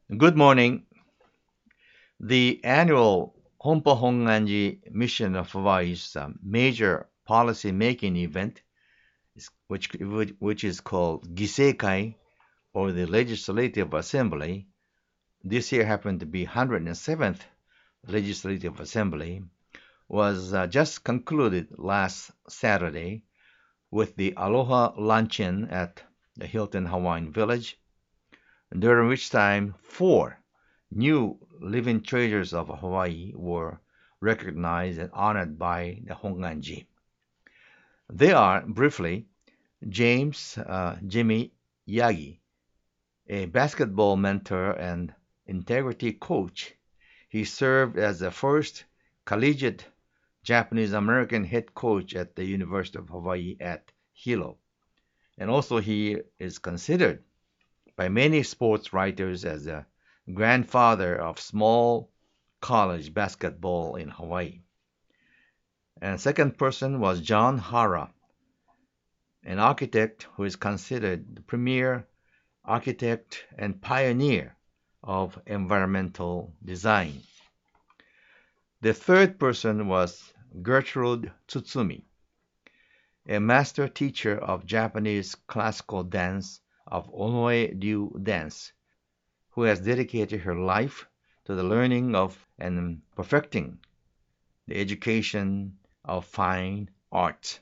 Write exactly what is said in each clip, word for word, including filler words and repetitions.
Good morning. The annual Hompa Honganji Mission of Hawaii's um, major policy-making event, is- which, which is called Giseikai, or the Legislative Assembly, this year happened to be one hundred seventh Legislative Assembly, was uh, just concluded last Saturday with the Aloha Luncheon at the Hilton Hawaiian Village, during which time four new living treasures of Hawaii were recognized and honored by the Honganji. They are, briefly, James uh, Jimmy Yagi, a basketball mentor and integrity coach. He served as the first collegiate Japanese American head coach at the University of Hawaii at Hilo. And also, he is considered by many sports writers as the grandfather of small college basketball in Hawaii. And second person was John Hara, an architect who is considered the premier architect and pioneer of environmental design. The third person was Gertrude Tsutsumi, a master teacher of Japanese classical dance of Onoe-ryu dance, who has dedicated her life to the learning of and perfecting the education of fine art.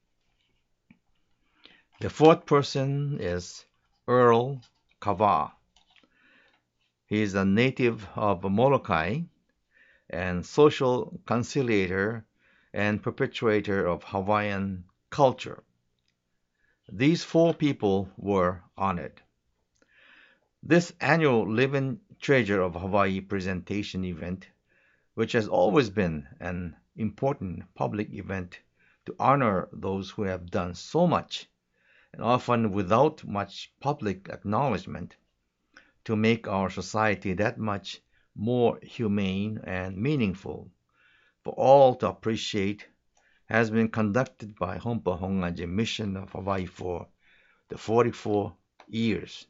The fourth person is Earl Kawa. He is a native of Molokai and social conciliator and perpetuator of Hawaiian culture. These four people were honored. This annual Living Treasure of Hawaii presentation event, which has always been an important public event to honor those who have done so much, and often without much public acknowledgement, to make our society that much more humane and meaningful for all to appreciate, has been conducted by Hompa Honganji Mission of Hawaii for the forty-four years.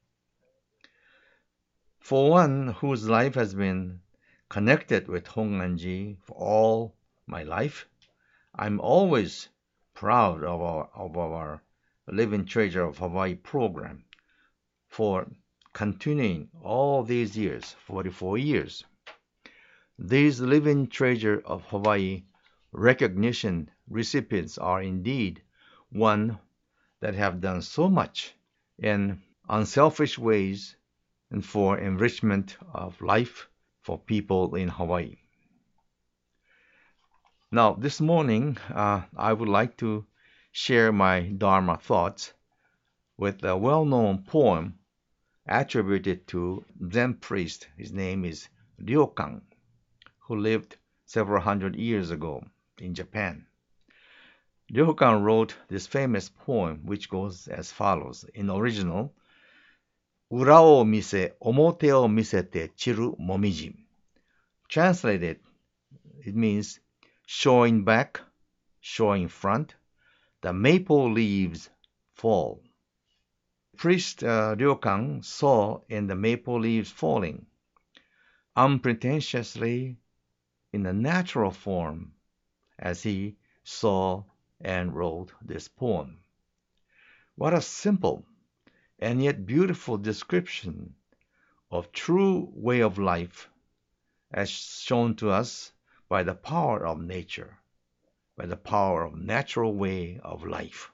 For one whose life has been connected with Honganji for all my life, I'm always proud of our, of our Living Treasure of Hawaii program for continuing all these years, forty-four years. These Living Treasure of Hawaii recognition recipients are indeed one that have done so much in unselfish ways and for enrichment of life for people in Hawaii. Now, this morning, uh, I would like to share my Dharma thoughts with a well-known poem attributed to Zen priest. His name is Ryokan, who lived several hundred years ago in Japan. Ryokan wrote this famous poem, which goes as follows in original: Ura o mise, omote o misete chiru momiji. Translated, it means showing back, showing front, the maple leaves fall. Priest uh, Ryokan saw in the maple leaves falling, unpretentiously in a natural form, as he saw and wrote this poem. What a simple and yet beautiful description of true way of life as shown to us by the power of nature, by the power of natural way of life.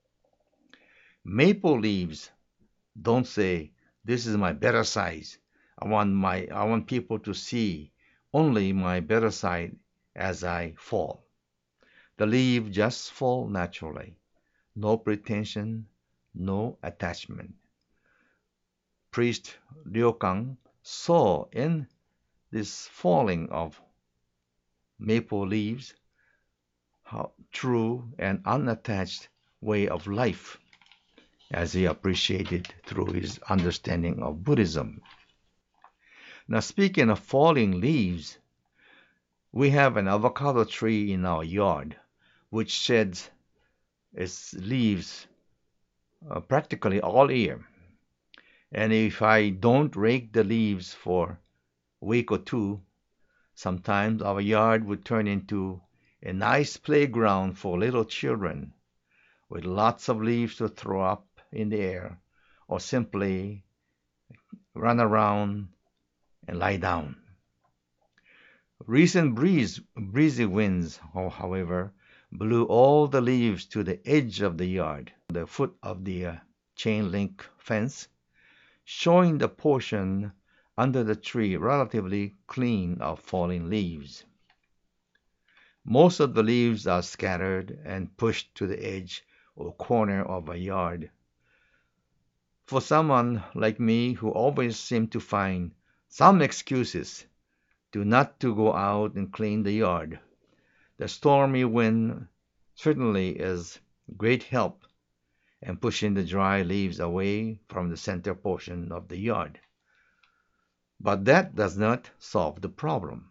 Maple leaves don't say, this is my better side. I want my I want people to see only my better side as I fall. The leaf just fall naturally. No pretension, no attachment. Priest Ryokan saw in this falling of maple leaves how true and unattached way of life, as he appreciated through his understanding of Buddhism. Now, speaking of falling leaves, we have an avocado tree in our yard which sheds its leaves uh, practically all year. And if I don't rake the leaves for a week or two, sometimes our yard would turn into a nice playground for little children with lots of leaves to throw up in the air or simply run around and lie down. Recent breeze, breezy winds, however, blew all the leaves to the edge of the yard, the foot of the uh, chain link fence, showing the portion under the tree relatively clean of falling leaves. Most of the leaves are scattered and pushed to the edge or corner of a yard. For someone like me who always seems to find some excuses to not to go out and clean the yard, the stormy wind certainly is great help in pushing the dry leaves away from the center portion of the yard. But that does not solve the problem.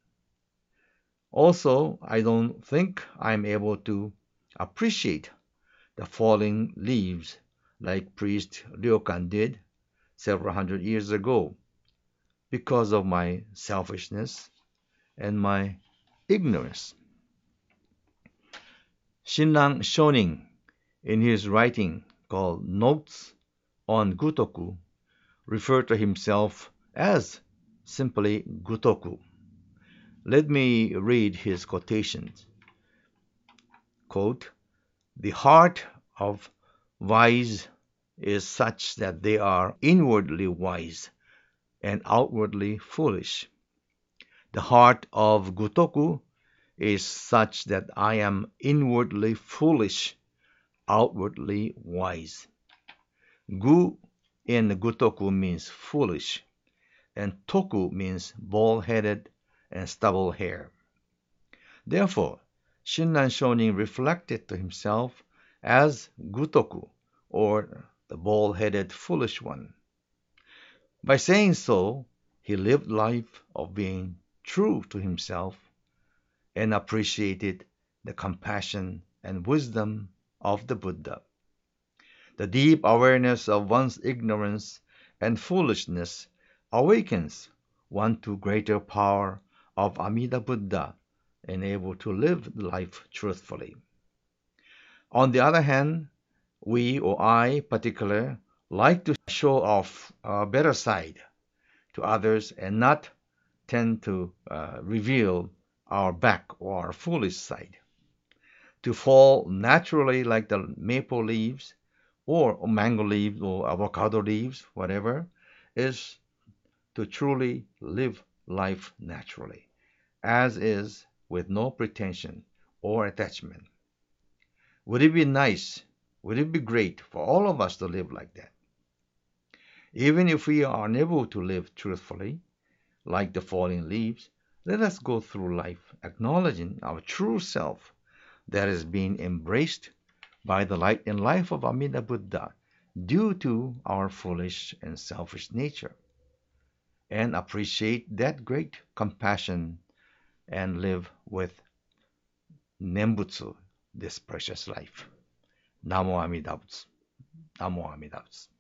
Also, I don't think I'm able to appreciate the falling leaves like priest Ryokan did several hundred years ago because of my selfishness and my ignorance. Shinran Shonin, in his writing called Notes on Gutoku, referred to himself as simply Gutoku. Let me read his quotations. Quote, "The heart of wise is such that they are inwardly wise and outwardly foolish. The heart of Gutoku is such that I am inwardly foolish, outwardly wise." Gu in Gutoku means foolish, and Toku means bald-headed and stubble hair. Therefore, Shinran Shonin reflected to himself as Gutoku, or the bald-headed foolish one. By saying so, he lived life of being true to himself and appreciated the compassion and wisdom of the Buddha. The deep awareness of one's ignorance and foolishness awakens one to greater power of Amida Buddha and able to live life truthfully. On the other hand, we or I particular like to show off our better side to others and not tend to uh, reveal our back or our foolish side. To fall naturally like the maple leaves or mango leaves or avocado leaves, whatever, is to truly live life naturally, as is, with no pretension or attachment. Would it be nice, would it be great for all of us to live like that? Even if we are unable to live truthfully, like the falling leaves, let us go through life acknowledging our true self that is being embraced by the light and life of Amida Buddha due to our foolish and selfish nature, and appreciate that great compassion and live with Nembutsu, this precious life. Namo Amida Butsu. Namo Amida Butsu.